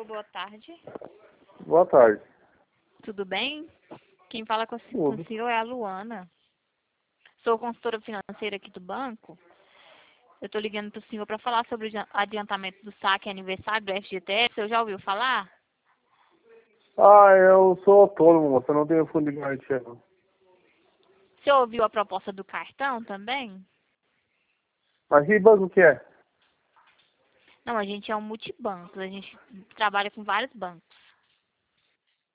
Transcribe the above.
Alô, boa tarde. Boa tarde. Tudo bem? Quem fala com Tudo. o senhor é a Luana. Sou consultora financeira aqui do banco. Eu estou ligando para o senhor para falar sobre o adiantamento do saque aniversário do FGTS. O senhor já ouviu falar? Eu sou autônomo, você não tem fundo de garantia, não. O senhor ouviu a proposta do cartão também? Mas que banco que é? Não, a gente é um multibanco. A gente trabalha com vários bancos.